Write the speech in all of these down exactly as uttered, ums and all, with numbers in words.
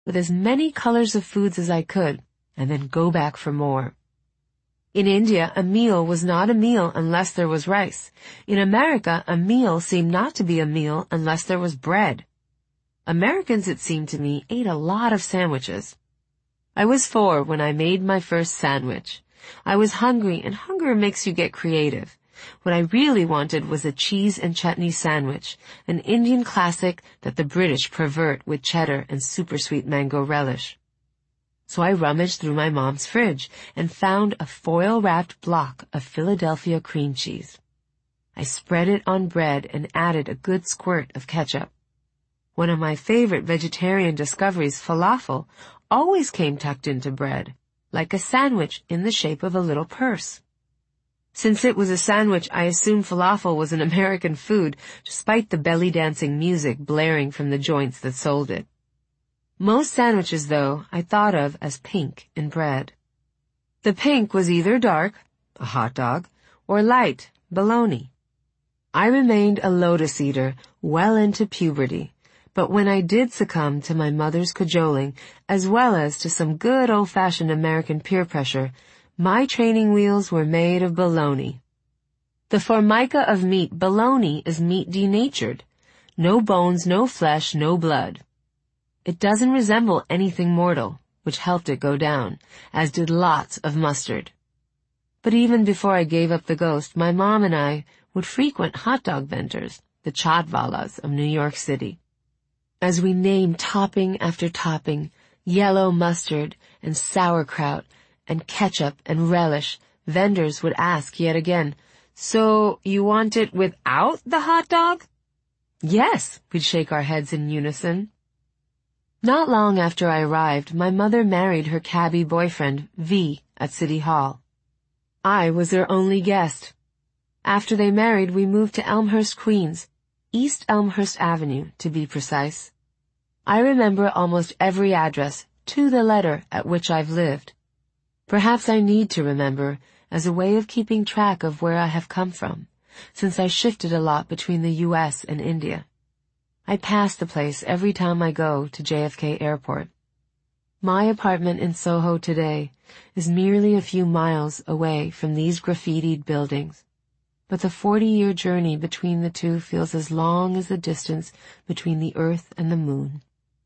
with as many colors of foods as I could, and then go back for more. In India, a meal was not a meal unless there was rice. In America, a meal seemed not to be a meal unless there was bread. Americans, it seemed to me, ate a lot of sandwiches. I was four when I made my first sandwich. I was hungry, and hunger makes you get creative. What I really wanted was a cheese and chutney sandwich, an Indian classic that the British pervert with cheddar and super sweet mango relish. So I rummaged through my mom's fridge and found a foil-wrapped block of Philadelphia cream cheese. I spread it on bread and added a good squirt of ketchup. One of my favorite vegetarian discoveries, falafel, always came tucked into bread, like a sandwich in the shape of a little purse. Since it was a sandwich, I assumed falafel was an American food, despite the belly-dancing music blaring from the joints that sold it. Most sandwiches, though, I thought of as pink in bread. The pink was either dark, a hot dog, or light, bologna. I remained a lotus eater well into puberty, but when I did succumb to my mother's cajoling, as well as to some good old-fashioned American peer pressure, my training wheels were made of bologna. The formica of meat, bologna, is meat denatured. No bones, no flesh, no blood. It doesn't resemble anything mortal, which helped it go down, as did lots of mustard. But even before I gave up the ghost, my mom and I would frequent hot dog vendors, the chaatwalas of New York City. As we named topping after topping, yellow mustard and sauerkraut and ketchup and relish, vendors would ask yet again, "So you want it without the hot dog?" "Yes," we'd shake our heads in unison. Not long after I arrived, my mother married her cabbie boyfriend, V, at City Hall. I was their only guest. After they married, we moved to Elmhurst, Queens, East Elmhurst Avenue, to be precise. I remember almost every address, to the letter, at which I've lived. Perhaps I need to remember, as a way of keeping track of where I have come from, since I shifted a lot between the U S and India. I pass the place every time I go to J F K Airport. My apartment in Soho today is merely a few miles away from these graffitied buildings, but the forty-year journey between the two feels as long as the distance between the earth and the moon.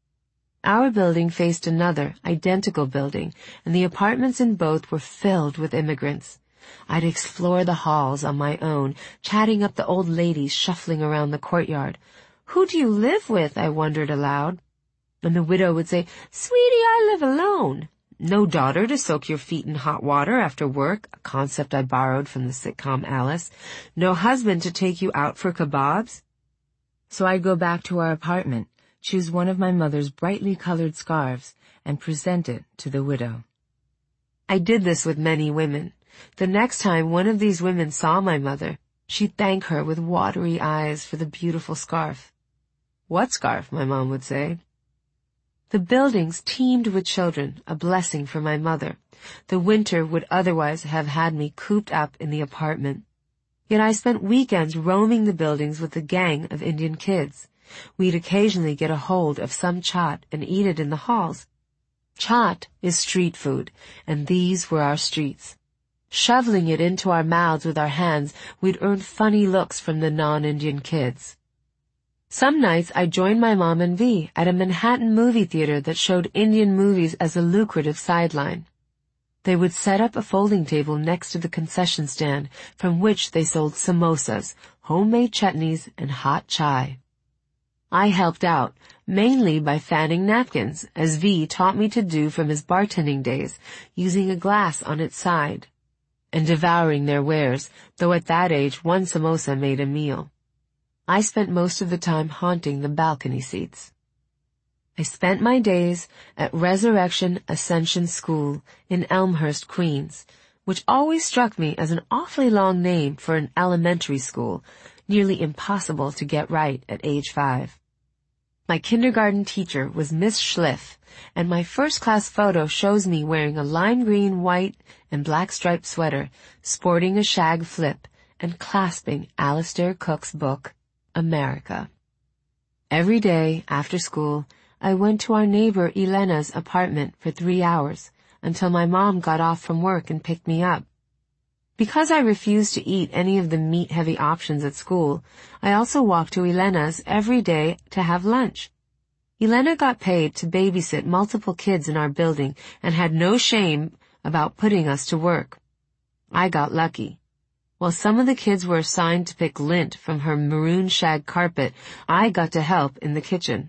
Our building faced another, identical building, and the apartments in both were filled with immigrants. I'd explore the halls on my own, chatting up the old ladies shuffling around the courtyard. "Who do you live with?" I wondered aloud. And the widow would say, "Sweetie, I live alone." No daughter to soak your feet in hot water after work, a concept I borrowed from the sitcom Alice. No husband to take you out for kebabs. So I'd go back to our apartment, choose one of my mother's brightly colored scarves, and present it to the widow. I did this with many women. The next time one of these women saw my mother, she'd thank her with watery eyes for the beautiful scarf. "What scarf?" my mom would say. The buildings teemed with children, a blessing for my mother. The winter would otherwise have had me cooped up in the apartment. Yet I spent weekends roaming the buildings with a gang of Indian kids. We'd occasionally get a hold of some chaat and eat it in the halls. Chaat is street food, and these were our streets. Shoveling it into our mouths with our hands, we'd earn funny looks from the non-Indian kids. Some nights I joined my mom and V at a Manhattan movie theater that showed Indian movies as a lucrative sideline. They would set up a folding table next to the concession stand from which they sold samosas, homemade chutneys, and hot chai. I helped out, mainly by fanning napkins, as V taught me to do from his bartending days, using a glass on its side, and devouring their wares, though at that age one samosa made a meal. I spent most of the time haunting the balcony seats. I spent my days at Resurrection Ascension School in Elmhurst, Queens, which always struck me as an awfully long name for an elementary school, nearly impossible to get right at age five. My kindergarten teacher was Miss Schliff, and my first-class photo shows me wearing a lime green, white, and black striped sweater, sporting a shag flip, and clasping Alistair Cook's book, America. Every day, after school, I went to our neighbor Elena's apartment for three hours, until my mom got off from work and picked me up. Because I refused to eat any of the meat-heavy options at school, I also walked to Elena's every day to have lunch. Elena got paid to babysit multiple kids in our building and had no shame about putting us to work. I got lucky. While some of the kids were assigned to pick lint from her maroon shag carpet, I got to help in the kitchen.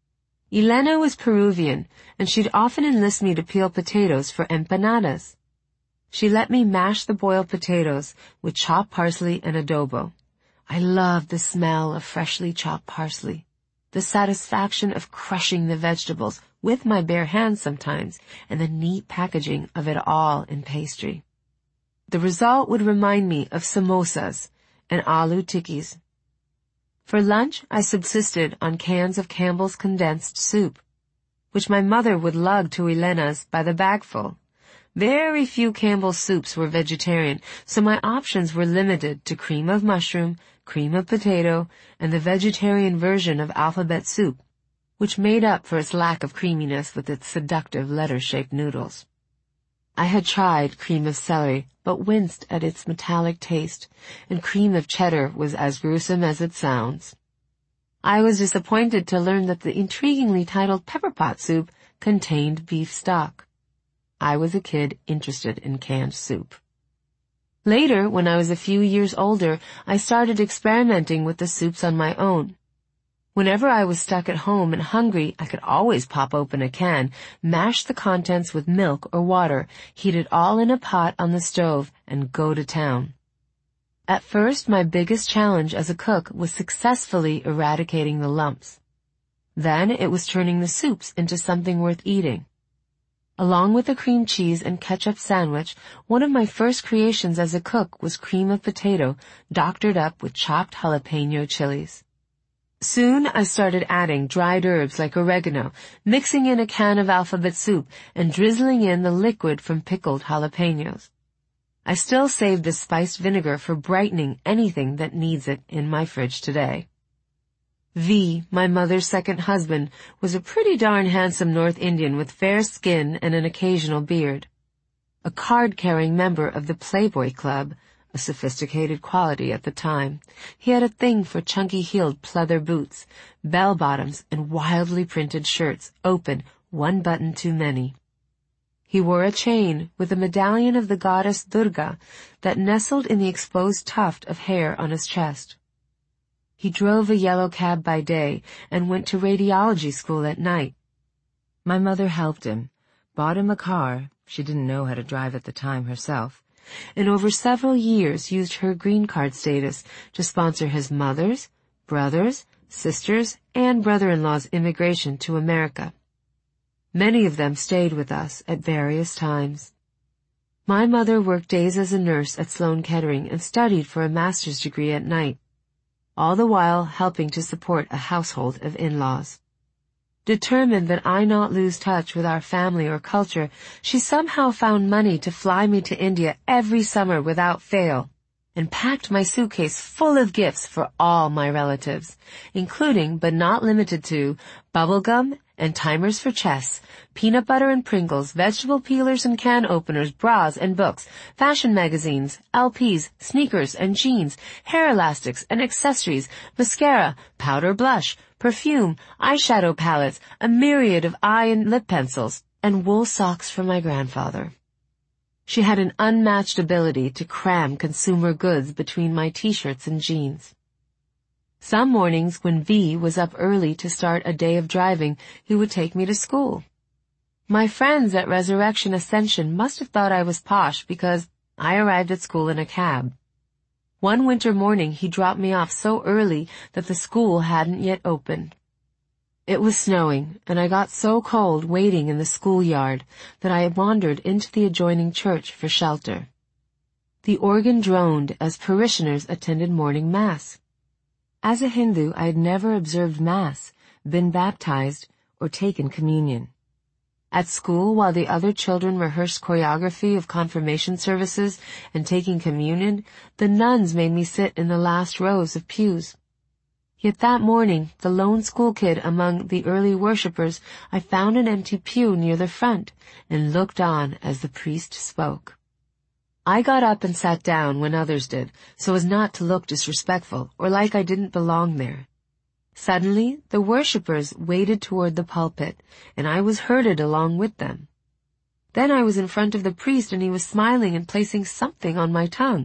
Elena was Peruvian, and she'd often enlist me to peel potatoes for empanadas. She let me mash the boiled potatoes with chopped parsley and adobo. I loved the smell of freshly chopped parsley, the satisfaction of crushing the vegetables with my bare hands sometimes, and the neat packaging of it all in pastry. The result would remind me of samosas and aloo tikkis. For lunch, I subsisted on cans of Campbell's condensed soup, which my mother would lug to Elena's by the bagful. Very few Campbell's soups were vegetarian, so my options were limited to cream of mushroom, cream of potato, and the vegetarian version of alphabet soup, which made up for its lack of creaminess with its seductive letter-shaped noodles. I had tried cream of celery, but winced at its metallic taste, and cream of cheddar was as gruesome as it sounds. I was disappointed to learn that the intriguingly titled pepper pot soup contained beef stock. I was a kid interested in canned soup. Later, when I was a few years older, I started experimenting with the soups on my own. Whenever I was stuck at home and hungry, I could always pop open a can, mash the contents with milk or water, heat it all in a pot on the stove, and go to town. At first, my biggest challenge as a cook was successfully eradicating the lumps. Then it was turning the soups into something worth eating. Along with a cream cheese and ketchup sandwich, one of my first creations as a cook was cream of potato, doctored up with chopped jalapeno chilies. Soon I started adding dried herbs like oregano, mixing in a can of alphabet soup, and drizzling in the liquid from pickled jalapenos. I still save the spiced vinegar for brightening anything that needs it in my fridge today. V, my mother's second husband, was a pretty darn handsome North Indian with fair skin and an occasional beard. A card-carrying member of the Playboy Club, a sophisticated quality at the time, he had a thing for chunky-heeled pleather boots, bell-bottoms, and wildly printed shirts, open, one button too many. He wore a chain with a medallion of the goddess Durga that nestled in the exposed tuft of hair on his chest. He drove a yellow cab by day and went to radiology school at night. My mother helped him, bought him a car, she didn't know how to drive at the time herself, and over several years used her green card status to sponsor his mother's, brothers, sisters, and brother-in-law's immigration to America. Many of them stayed with us at various times. My mother worked days as a nurse at Sloan Kettering and studied for a master's degree at night, all the while helping to support a household of in-laws. Determined that I not lose touch with our family or culture, she somehow found money to fly me to India every summer without fail, and packed my suitcase full of gifts for all my relatives, including, but not limited to, bubblegum and timers for chess, peanut butter and Pringles, vegetable peelers and can openers, bras and books, fashion magazines, L Ps, sneakers and jeans, hair elastics and accessories, mascara, powder blush, perfume, eyeshadow palettes, a myriad of eye and lip pencils, and wool socks for my grandfather. She had an unmatched ability to cram consumer goods between my t-shirts and jeans. Some mornings when V was up early to start a day of driving, he would take me to school. My friends at Resurrection Ascension must have thought I was posh because I arrived at school in a cab. One winter morning he dropped me off so early that the school hadn't yet opened. It was snowing, and I got so cold waiting in the schoolyard that I wandered into the adjoining church for shelter. The organ droned as parishioners attended morning mass. As a Hindu, I had never observed mass, been baptized, or taken communion. At school, while the other children rehearsed choreography of confirmation services and taking communion, the nuns made me sit in the last rows of pews. Yet that morning, the lone school kid among the early worshippers, I found an empty pew near the front and looked on as the priest spoke. I got up and sat down when others did, so as not to look disrespectful or like I didn't belong there. Suddenly, the worshippers waded toward the pulpit, and I was herded along with them. Then I was in front of the priest, and he was smiling and placing something on my tongue.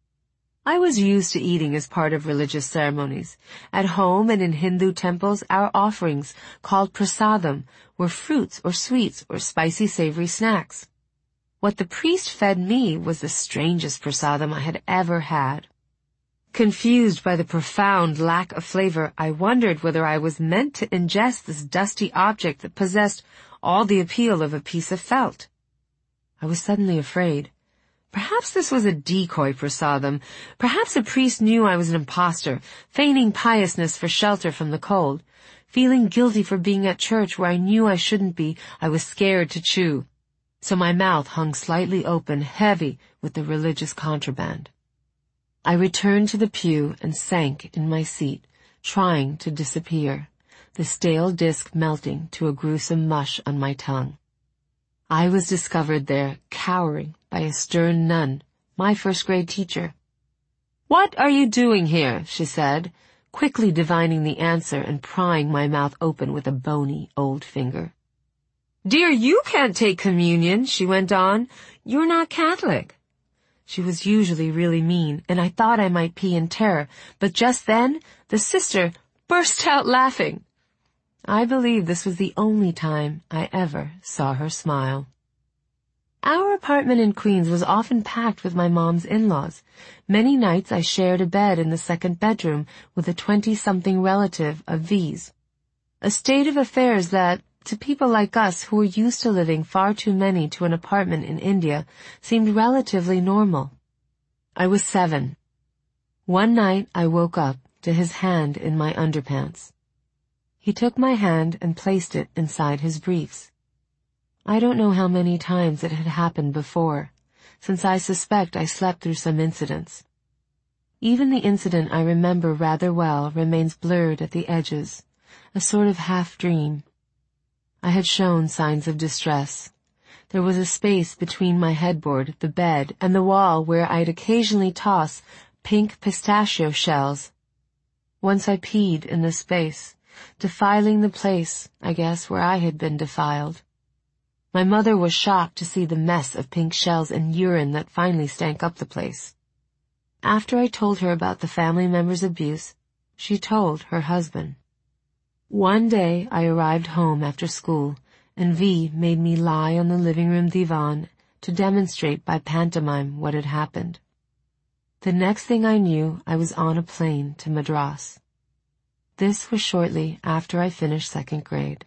I was used to eating as part of religious ceremonies. At home and in Hindu temples, our offerings, called prasadam, were fruits or sweets or spicy savory snacks. What the priest fed me was the strangest prasadam I had ever had. Confused by the profound lack of flavor, I wondered whether I was meant to ingest this dusty object that possessed all the appeal of a piece of felt. I was suddenly afraid. Perhaps this was a decoy prasadam. Perhaps a priest knew I was an impostor, feigning piousness for shelter from the cold. Feeling guilty for being at church where I knew I shouldn't be, I was scared to chew. So my mouth hung slightly open, heavy with the religious contraband. I returned to the pew and sank in my seat, trying to disappear, the stale disc melting to a gruesome mush on my tongue. I was discovered there, cowering, by a stern nun, my first-grade teacher. "What are you doing here?" she said, quickly divining the answer and prying my mouth open with a bony old finger. "Dear, you can't take communion," she went on. "You're not Catholic." She was usually really mean, and I thought I might pee in terror, but just then the sister burst out laughing. I believe this was the only time I ever saw her smile. Our apartment in Queens was often packed with my mom's in-laws. Many nights I shared a bed in the second bedroom with a twenty-something relative of V's. A state of affairs that, to people like us who were used to living far too many to an apartment in India, seemed relatively normal. I was seven. One night I woke up to his hand in my underpants. He took my hand and placed it inside his briefs. I don't know how many times it had happened before, since I suspect I slept through some incidents. Even the incident I remember rather well remains blurred at the edges, a sort of half-dream. I had shown signs of distress. There was a space between my headboard, the bed, and the wall where I'd occasionally toss pink pistachio shells. Once I peed in this space, defiling the place, I guess, where I had been defiled. My mother was shocked to see the mess of pink shells and urine that finally stank up the place. After I told her about the family member's abuse, she told her husband. One day I arrived home after school, and V made me lie on the living room divan to demonstrate by pantomime what had happened. The next thing I knew, I was on a plane to Madras. This was shortly after I finished second grade.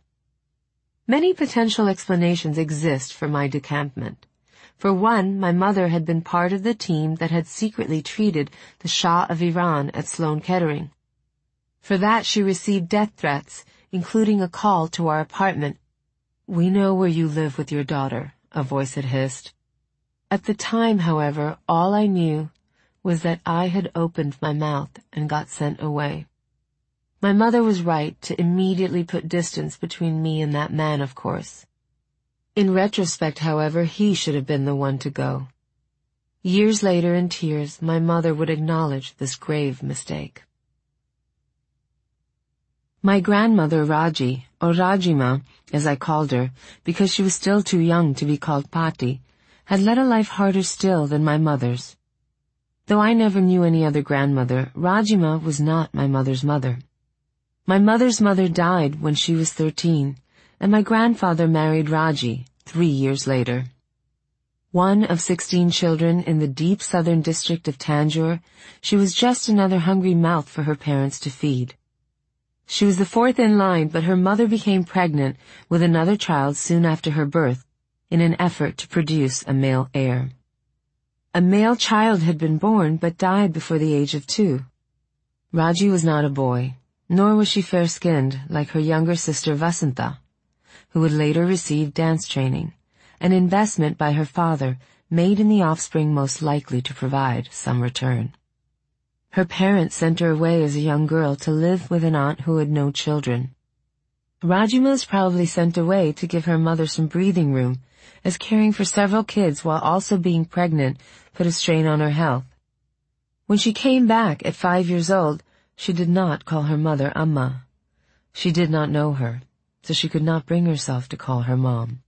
Many potential explanations exist for my decampment. For one, my mother had been part of the team that had secretly treated the Shah of Iran at Sloan Kettering. For that she received death threats, including a call to our apartment. "We know where you live with your daughter," a voice had hissed. At the time, however, all I knew was that I had opened my mouth and got sent away. My mother was right to immediately put distance between me and that man, of course. In retrospect, however, he should have been the one to go. Years later, in tears, my mother would acknowledge this grave mistake. My grandmother Raji, or Rajima, as I called her, because she was still too young to be called Pati, had led a life harder still than my mother's. Though I never knew any other grandmother, Rajima was not my mother's mother. My mother's mother died when she was thirteen, and my grandfather married Raji three years later. One of sixteen children in the deep southern district of Tanjore, she was just another hungry mouth for her parents to feed. She was the fourth in line, but her mother became pregnant with another child soon after her birth in an effort to produce a male heir. A male child had been born but died before the age of two. Raji was not a boy. Nor was she fair-skinned like her younger sister Vasantha, who would later receive dance training, an investment by her father made in the offspring most likely to provide some return. Her parents sent her away as a young girl to live with an aunt who had no children. Rajima was probably sent away to give her mother some breathing room, as caring for several kids while also being pregnant put a strain on her health. When she came back at five years old, she did not call her mother Amma. She did not know her, so she could not bring herself to call her mom.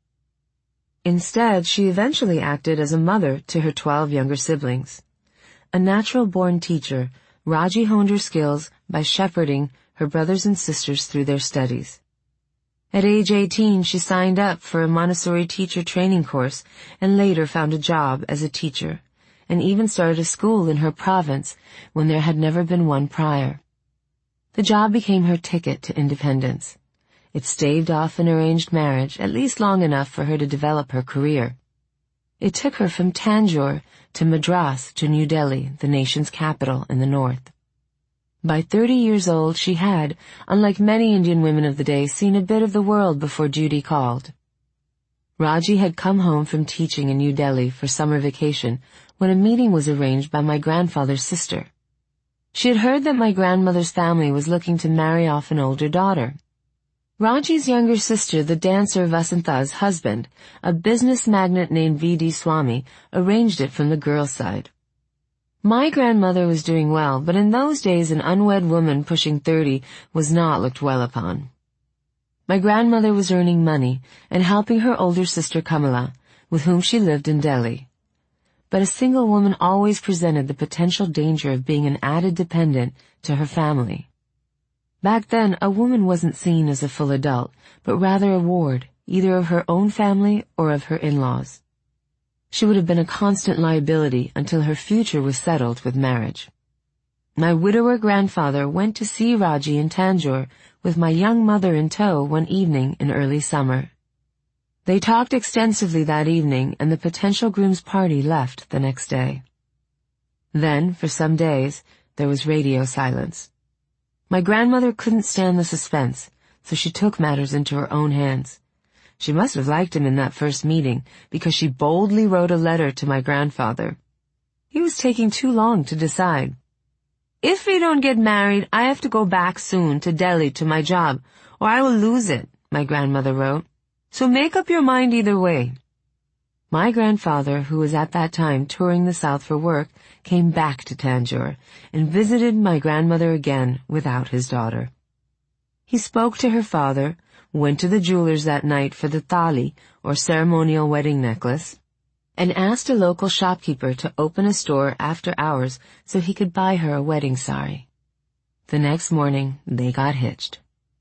Instead, she eventually acted as a mother to her twelve younger siblings. A natural-born teacher, Raji honed her skills by shepherding her brothers and sisters through their studies. At age eighteen, she signed up for a Montessori teacher training course and later found a job as a teacher, and even started a school in her province when there had never been one prior. The job became her ticket to independence. It staved off an arranged marriage, at least long enough for her to develop her career. It took her from Tanjore to Madras to New Delhi, the nation's capital in the north. By thirty years old, she had, unlike many Indian women of the day, seen a bit of the world before duty called. Raji had come home from teaching in New Delhi for summer vacation when a meeting was arranged by my grandfather's sister. She had heard that my grandmother's family was looking to marry off an older daughter. Raji's younger sister, the dancer Vasanta's husband, a business magnate named V D Swami, arranged it from the girl's side. My grandmother was doing well, but in those days an unwed woman pushing thirty was not looked well upon. My grandmother was earning money and helping her older sister Kamala, with whom she lived in Delhi. But a single woman always presented the potential danger of being an added dependent to her family. Back then, a woman wasn't seen as a full adult, but rather a ward, either of her own family or of her in-laws. She would have been a constant liability until her future was settled with marriage. My widower grandfather went to see Raji in Tanjore with my young mother in tow one evening in early summer. They talked extensively that evening, and the potential groom's party left the next day. Then, for some days, there was radio silence. My grandmother couldn't stand the suspense, so she took matters into her own hands. She must have liked him in that first meeting, because she boldly wrote a letter to my grandfather. He was taking too long to decide. "If we don't get married, I have to go back soon to Delhi to my job, or I will lose it," my grandmother wrote. "So make up your mind either way." My grandfather, who was at that time touring the south for work, came back to Tanjore and visited my grandmother again without his daughter. He spoke to her father, went to the jeweler's that night for the thali, or ceremonial wedding necklace, and asked a local shopkeeper to open a store after hours so he could buy her a wedding sari. The next morning, they got hitched.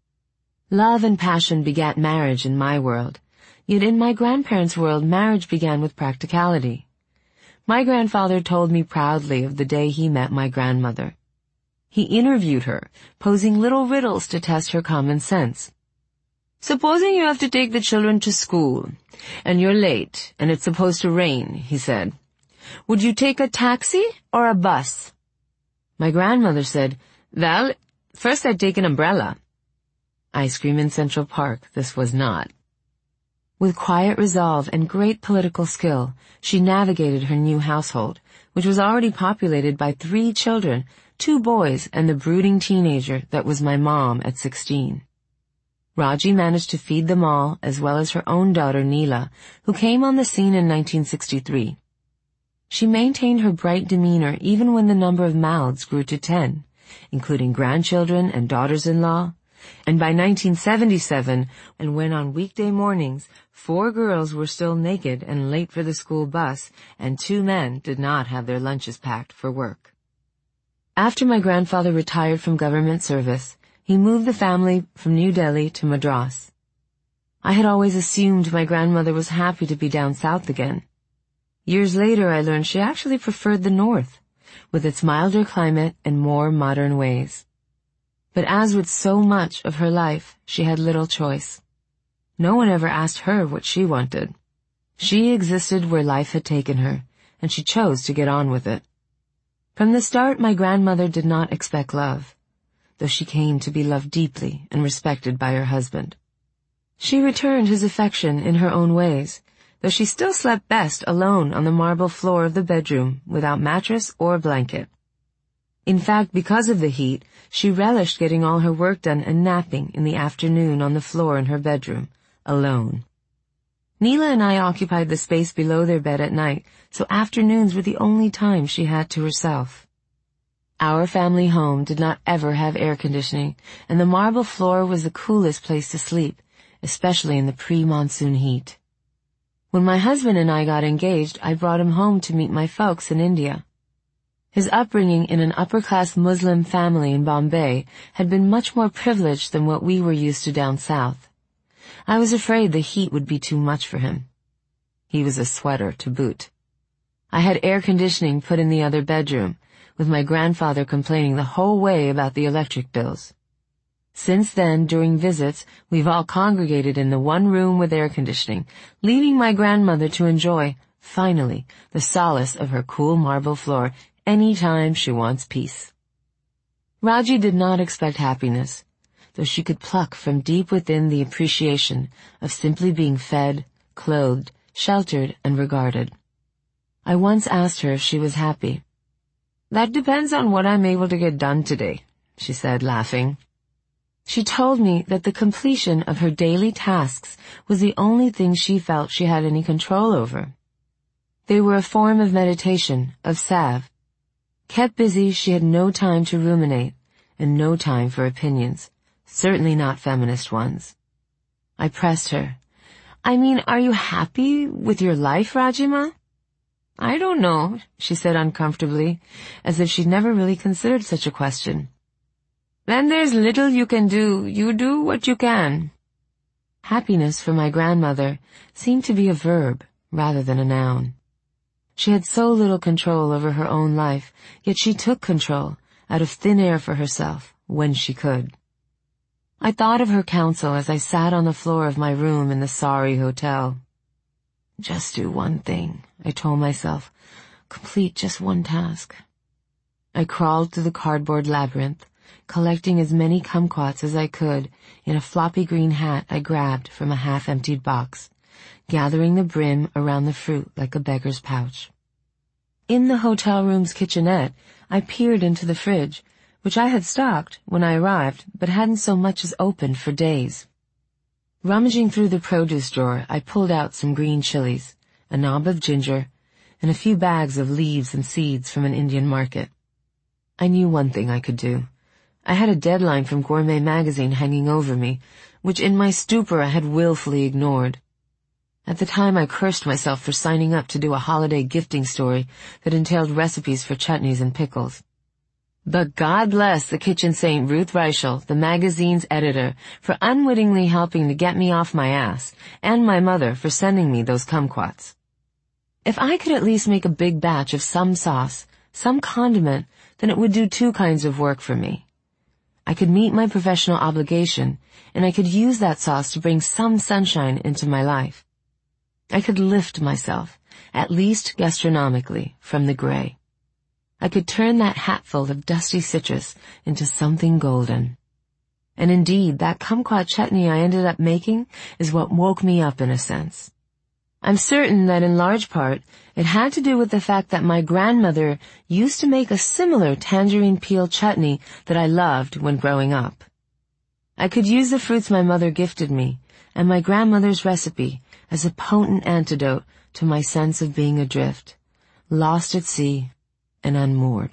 Love and passion begat marriage in my world. Yet in my grandparents' world, marriage began with practicality. My grandfather told me proudly of the day he met my grandmother. He interviewed her, posing little riddles to test her common sense. "Supposing you have to take the children to school, and you're late, and it's supposed to rain," he said. "Would you take a taxi or a bus?" My grandmother said, "Well, first I'd take an umbrella." Ice cream in Central Park, this was not. With quiet resolve and great political skill, she navigated her new household, which was already populated by three children, two boys and the brooding teenager that was my mom at sixteen. Raji managed to feed them all, as well as her own daughter Neela, who came on the scene in nineteen sixty-three. She maintained her bright demeanor even when the number of mouths grew to ten, including grandchildren and daughters-in-law. And by nineteen seventy-seven, and when on weekday mornings, four girls were still naked and late for the school bus, and two men did not have their lunches packed for work. After my grandfather retired from government service, he moved the family from New Delhi to Madras. I had always assumed my grandmother was happy to be down south again. Years later, I learned she actually preferred the north, with its milder climate and more modern ways. But as with so much of her life, she had little choice. No one ever asked her what she wanted. She existed where life had taken her, and she chose to get on with it. From the start, my grandmother did not expect love, though she came to be loved deeply and respected by her husband. She returned his affection in her own ways, though she still slept best alone on the marble floor of the bedroom without mattress or blanket. In fact, because of the heat, she relished getting all her work done and napping in the afternoon on the floor in her bedroom, alone. Neela and I occupied the space below their bed at night, so afternoons were the only time she had to herself. Our family home did not ever have air conditioning, and the marble floor was the coolest place to sleep, especially in the pre-monsoon heat. When my husband and I got engaged, I brought him home to meet my folks in India. His upbringing in an upper-class Muslim family in Bombay had been much more privileged than what we were used to down south. I was afraid the heat would be too much for him. He was a sweater to boot. I had air conditioning put in the other bedroom, with my grandfather complaining the whole way about the electric bills. Since then, during visits, we've all congregated in the one room with air conditioning, leaving my grandmother to enjoy, finally, the solace of her cool marble floor any time she wants peace. Raji did not expect happiness, though she could pluck from deep within the appreciation of simply being fed, clothed, sheltered, and regarded. I once asked her if she was happy. "That depends on what I'm able to get done today," she said, laughing. She told me that the completion of her daily tasks was the only thing she felt she had any control over. They were a form of meditation, of salve. Kept busy, she had no time to ruminate, and no time for opinions, certainly not feminist ones. I pressed her. "I mean, are you happy with your life, Rajima?" "I don't know," she said uncomfortably, as if she'd never really considered such a question. "Then there's little you can do. You do what you can." Happiness for my grandmother seemed to be a verb rather than a noun. She had so little control over her own life, yet she took control out of thin air for herself when she could. I thought of her counsel as I sat on the floor of my room in the sorry hotel. Just do one thing, I told myself. Complete just one task. I crawled through the cardboard labyrinth, collecting as many kumquats as I could in a floppy green hat I grabbed from a half-emptied box, gathering the brim around the fruit like a beggar's pouch. In the hotel room's kitchenette, I peered into the fridge, which I had stocked when I arrived but hadn't so much as opened for days. Rummaging through the produce drawer, I pulled out some green chilies, a knob of ginger, and a few bags of leaves and seeds from an Indian market. I knew one thing I could do. I had a deadline from Gourmet magazine hanging over me, which in my stupor I had willfully ignored. At the time I cursed myself for signing up to do a holiday gifting story that entailed recipes for chutneys and pickles. But God bless the kitchen saint Ruth Reichel, the magazine's editor, for unwittingly helping to get me off my ass, and my mother for sending me those kumquats. If I could at least make a big batch of some sauce, some condiment, then it would do two kinds of work for me. I could meet my professional obligation, and I could use that sauce to bring some sunshine into my life. I could lift myself, at least gastronomically, from the gray. I could turn that hatful of dusty citrus into something golden. And indeed, that kumquat chutney I ended up making is what woke me up in a sense. I'm certain that in large part it had to do with the fact that my grandmother used to make a similar tangerine peel chutney that I loved when growing up. I could use the fruits my mother gifted me and my grandmother's recipe as a potent antidote to my sense of being adrift, lost at sea, and unmoored.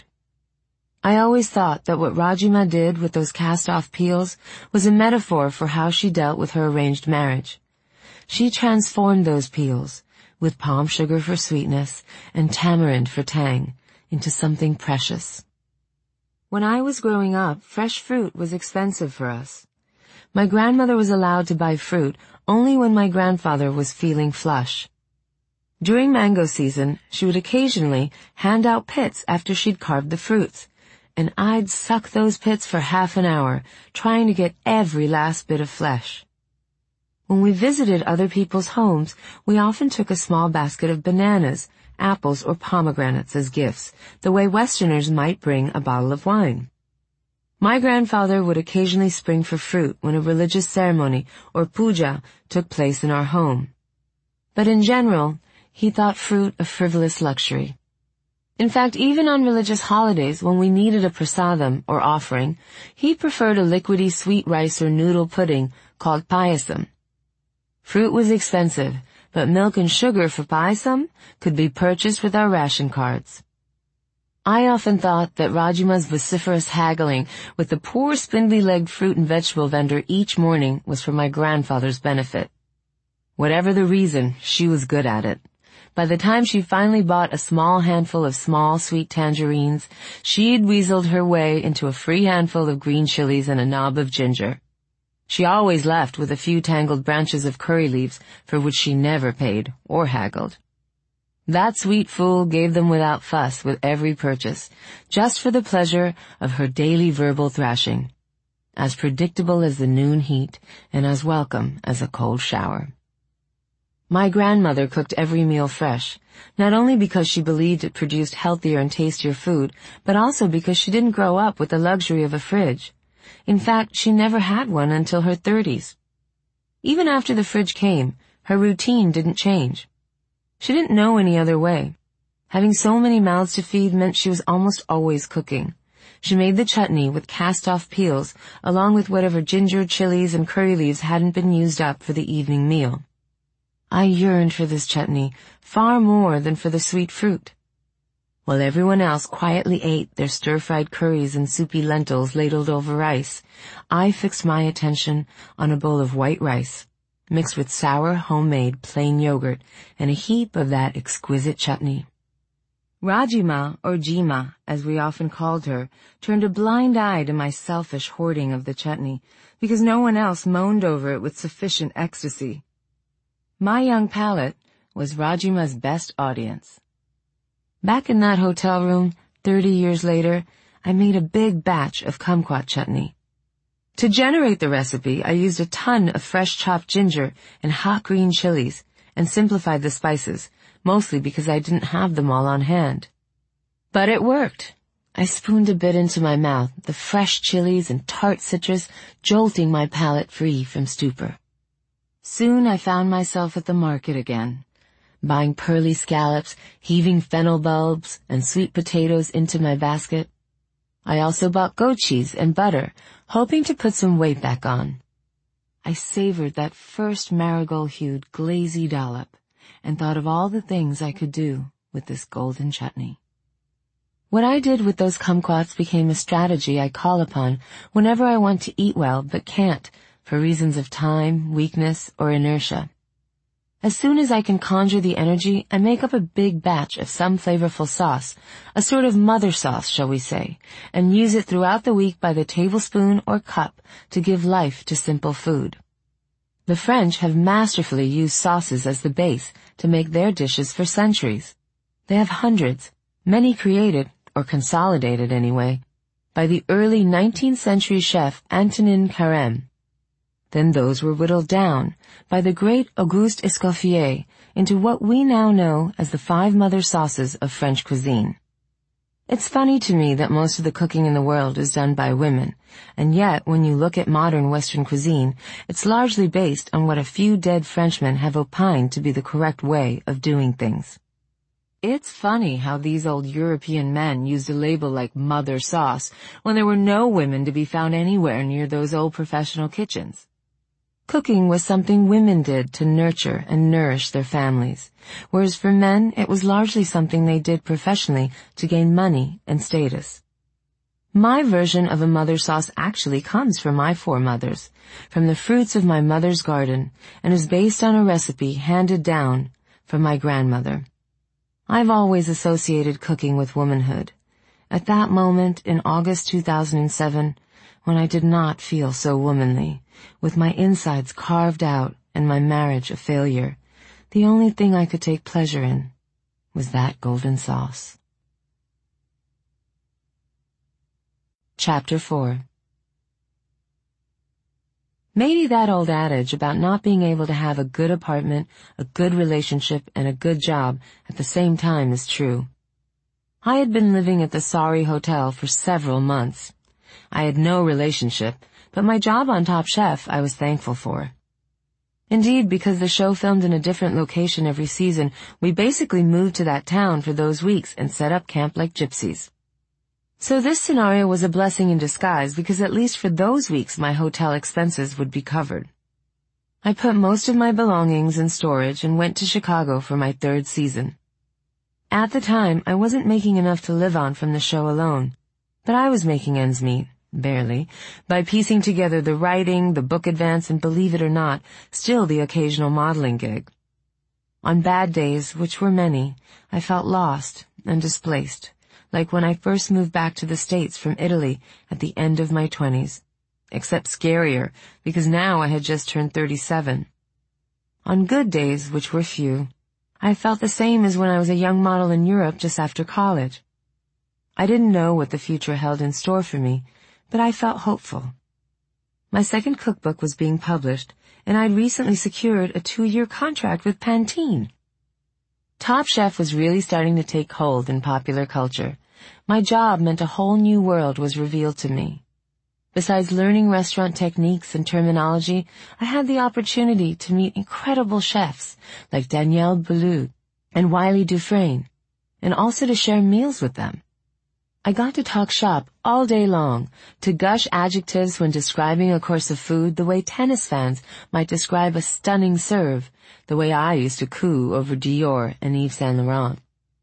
I always thought that what Rajima did with those cast-off peels was a metaphor for how she dealt with her arranged marriage. She transformed those peels, with palm sugar for sweetness and tamarind for tang, into something precious. When I was growing up, fresh fruit was expensive for us. My grandmother was allowed to buy fruit only when my grandfather was feeling flush. During mango season, she would occasionally hand out pits after she'd carved the fruits, and I'd suck those pits for half an hour, trying to get every last bit of flesh. When we visited other people's homes, we often took a small basket of bananas, apples, or pomegranates as gifts, the way Westerners might bring a bottle of wine. My grandfather would occasionally spring for fruit when a religious ceremony or puja took place in our home. But in general, he thought fruit a frivolous luxury. In fact, even on religious holidays, when we needed a prasadam, or offering, he preferred a liquidy sweet rice or noodle pudding called payasam. Fruit was expensive, but milk and sugar for payasam could be purchased with our ration cards. I often thought that Rajima's vociferous haggling with the poor spindly-legged fruit and vegetable vendor each morning was for my grandfather's benefit. Whatever the reason, she was good at it. By the time she finally bought a small handful of small, sweet tangerines, she'd weaseled her way into a free handful of green chilies and a knob of ginger. She always left with a few tangled branches of curry leaves for which she never paid or haggled. That sweet fool gave them without fuss with every purchase, just for the pleasure of her daily verbal thrashing, as predictable as the noon heat and as welcome as a cold shower. My grandmother cooked every meal fresh, not only because she believed it produced healthier and tastier food, but also because she didn't grow up with the luxury of a fridge. In fact, she never had one until her thirties. Even after the fridge came, her routine didn't change. She didn't know any other way. Having so many mouths to feed meant she was almost always cooking. She made the chutney with cast-off peels, along with whatever ginger, chilies, and curry leaves hadn't been used up for the evening meal. I yearned for this chutney far more than for the sweet fruit. While everyone else quietly ate their stir-fried curries and soupy lentils ladled over rice, I fixed my attention on a bowl of white rice, mixed with sour homemade plain yogurt and a heap of that exquisite chutney. Rajima, or Jima, as we often called her, turned a blind eye to my selfish hoarding of the chutney, because no one else moaned over it with sufficient ecstasy. My young palate was Rajima's best audience. Back in that hotel room, thirty years later, I made a big batch of kumquat chutney. To generate the recipe, I used a ton of fresh chopped ginger and hot green chilies and simplified the spices, mostly because I didn't have them all on hand. But it worked. I spooned a bit into my mouth, the fresh chilies and tart citrus jolting my palate free from stupor. Soon I found myself at the market again, buying pearly scallops, heaving fennel bulbs, and sweet potatoes into my basket. I also bought goat cheese and butter, hoping to put some weight back on. I savored that first marigold-hued, glazy dollop, and thought of all the things I could do with this golden chutney. What I did with those kumquats became a strategy I call upon whenever I want to eat well but can't, for reasons of time, weakness, or inertia. As soon as I can conjure the energy, I make up a big batch of some flavorful sauce, a sort of mother sauce, shall we say, and use it throughout the week by the tablespoon or cup to give life to simple food. The French have masterfully used sauces as the base to make their dishes for centuries. They have hundreds, many created, or consolidated anyway, by the early nineteenth century chef Antonin Carême. Then those were whittled down by the great Auguste Escoffier into what we now know as the five mother sauces of French cuisine. It's funny to me that most of the cooking in the world is done by women, and yet when you look at modern Western cuisine, it's largely based on what a few dead Frenchmen have opined to be the correct way of doing things. It's funny how these old European men used a label like mother sauce when there were no women to be found anywhere near those old professional kitchens. Cooking was something women did to nurture and nourish their families, whereas for men it was largely something they did professionally to gain money and status. My version of a mother sauce actually comes from my foremothers, from the fruits of my mother's garden, and is based on a recipe handed down from my grandmother. I've always associated cooking with womanhood. At that moment in August two thousand seven, when I did not feel so womanly, with my insides carved out and my marriage a failure, the only thing I could take pleasure in was that golden sauce. Chapter four. Maybe that old adage about not being able to have a good apartment, a good relationship, and a good job at the same time is true. I had been living at the Sari Hotel for several months. I had no relationship, but my job on Top Chef I was thankful for. Indeed, because the show filmed in a different location every season, we basically moved to that town for those weeks and set up camp like gypsies. So this scenario was a blessing in disguise because at least for those weeks my hotel expenses would be covered. I put most of my belongings in storage and went to Chicago for my third season. At the time, I wasn't making enough to live on from the show alone, but I was making ends meet, barely, by piecing together the writing, the book advance, and believe it or not, still the occasional modeling gig. On bad days, which were many, I felt lost and displaced, like when I first moved back to the States from Italy at the end of my twenties. Except scarier, because now I had just turned thirty-seven. On good days, which were few, I felt the same as when I was a young model in Europe just after college. I didn't know what the future held in store for me, but I felt hopeful. My second cookbook was being published, and I'd recently secured a two-year contract with Pantene. Top Chef was really starting to take hold in popular culture. My job meant a whole new world was revealed to me. Besides learning restaurant techniques and terminology, I had the opportunity to meet incredible chefs like Danielle Boulud and Wiley Dufresne, and also to share meals with them. I got to talk shop all day long, to gush adjectives when describing a course of food the way tennis fans might describe a stunning serve, the way I used to coo over Dior and Yves Saint Laurent.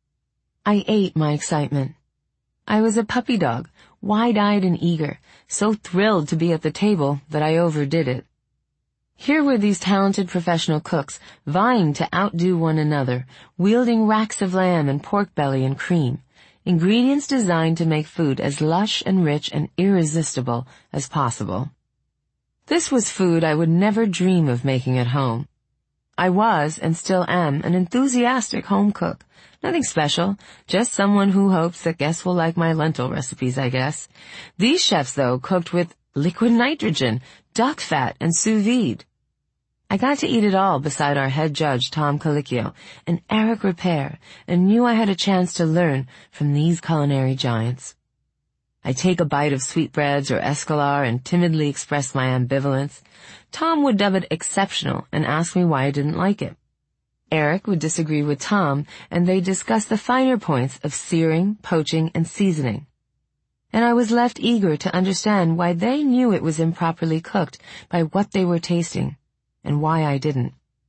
I ate my excitement. I was a puppy dog, wide-eyed and eager, so thrilled to be at the table that I overdid it. Here were these talented professional cooks vying to outdo one another, wielding racks of lamb and pork belly and cream, ingredients designed to make food as lush and rich and irresistible as possible. This was food I would never dream of making at home. I was, and still am, an enthusiastic home cook. Nothing special, just someone who hopes that guests will like my lentil recipes, I guess. These chefs, though, cooked with liquid nitrogen, duck fat, and sous vide. I got to eat it all beside our head judge, Tom Colicchio, and Eric Ripert, and knew I had a chance to learn from these culinary giants. I take a bite of sweetbreads or escolar and timidly express my ambivalence. Tom would dub it exceptional and ask me why I didn't like it. Eric would disagree with Tom, and they discussed the finer points of searing, poaching, and seasoning. And I was left eager to understand why they knew it was improperly cooked by what they were tasting, and why I didn't.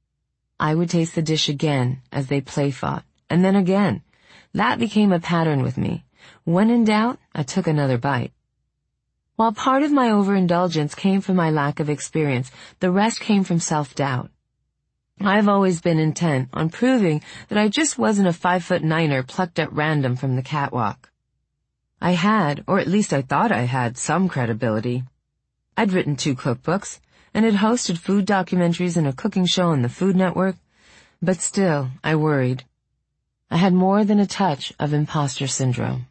I would taste the dish again as they play-fought, and then again. That became a pattern with me. When in doubt, I took another bite. While part of my overindulgence came from my lack of experience, the rest came from self-doubt. I've always been intent on proving that I just wasn't a five-foot-niner plucked at random from the catwalk. I had, or at least I thought I had, some credibility. I'd written two cookbooks, and had hosted food documentaries and a cooking show on the Food Network, but still, I worried. I had more than a touch of imposter syndrome.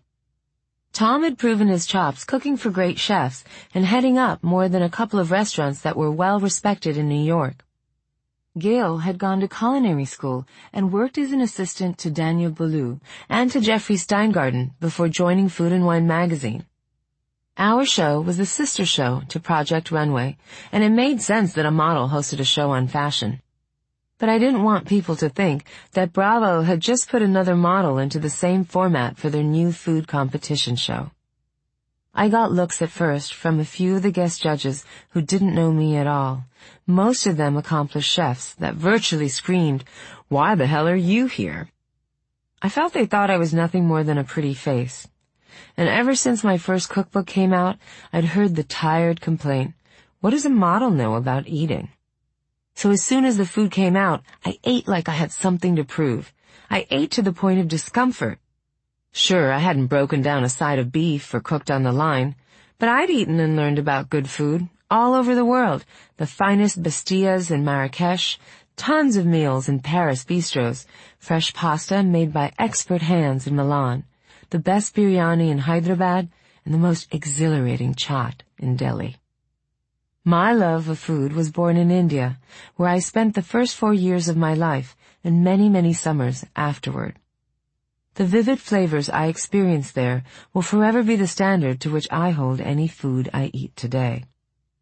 Tom had proven his chops cooking for great chefs and heading up more than a couple of restaurants that were well respected in New York. Gail had gone to culinary school and worked as an assistant to Daniel Boulud and to Jeffrey Steingarten before joining Food and Wine magazine. Our show was the sister show to Project Runway, and it made sense that a model hosted a show on fashion. But I didn't want people to think that Bravo had just put another model into the same format for their new food competition show. I got looks at first from a few of the guest judges who didn't know me at all, most of them accomplished chefs that virtually screamed, "Why the hell are you here?" I felt they thought I was nothing more than a pretty face. And ever since my first cookbook came out, I'd heard the tired complaint, what does a model know about eating? So as soon as the food came out, I ate like I had something to prove. I ate to the point of discomfort. Sure, I hadn't broken down a side of beef or cooked on the line, but I'd eaten and learned about good food all over the world, the finest bastillas in Marrakesh, tons of meals in Paris bistros, fresh pasta made by expert hands in Milan, the best biryani in Hyderabad, and the most exhilarating chaat in Delhi. My love of food was born in India, where I spent the first four years of my life and many, many summers afterward. The vivid flavors I experienced there will forever be the standard to which I hold any food I eat today.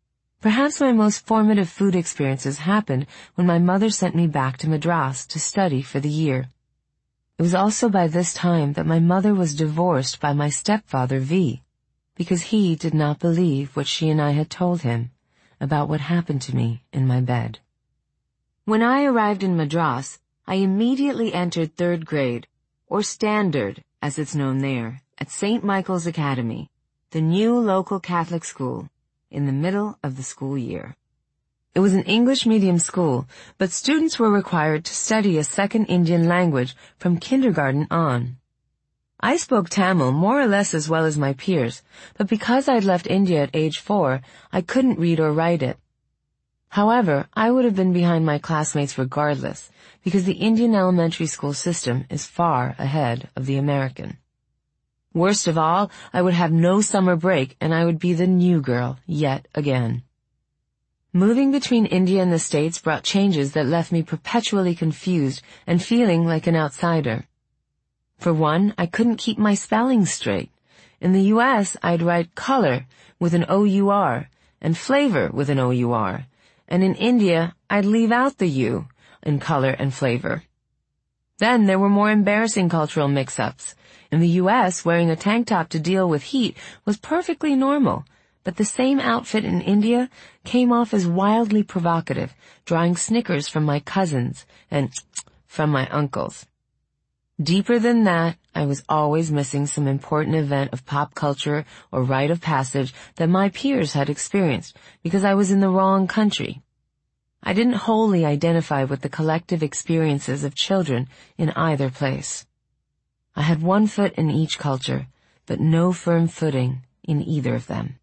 Perhaps my most formative food experiences happened when my mother sent me back to Madras to study for the year. It was also by this time that my mother was divorced by my stepfather V, because he did not believe what she and I had told him about what happened to me in my bed. When I arrived in Madras, I immediately entered third grade, or standard, as it's known there, at Saint Michael's Academy, the new local Catholic school, in the middle of the school year. It was an English medium school, but students were required to study a second Indian language from kindergarten on. I spoke Tamil more or less as well as my peers, but because I'd left India at age four, I couldn't read or write it. However, I would have been behind my classmates regardless, because the Indian elementary school system is far ahead of the American. Worst of all, I would have no summer break, and I would be the new girl yet again. Moving between India and the States brought changes that left me perpetually confused and feeling like an outsider. For one, I couldn't keep my spelling straight. In the U S, I'd write color with an O U R and flavor with an O U R, and in India, I'd leave out the U in color and flavor. Then there were more embarrassing cultural mix-ups. In the U S, wearing a tank top to deal with heat was perfectly normal, but the same outfit in India came off as wildly provocative, drawing snickers from my cousins and from my uncles. Deeper than that, I was always missing some important event of pop culture or rite of passage that my peers had experienced because I was in the wrong country. I didn't wholly identify with the collective experiences of children in either place. I had one foot in each culture, but no firm footing in either of them.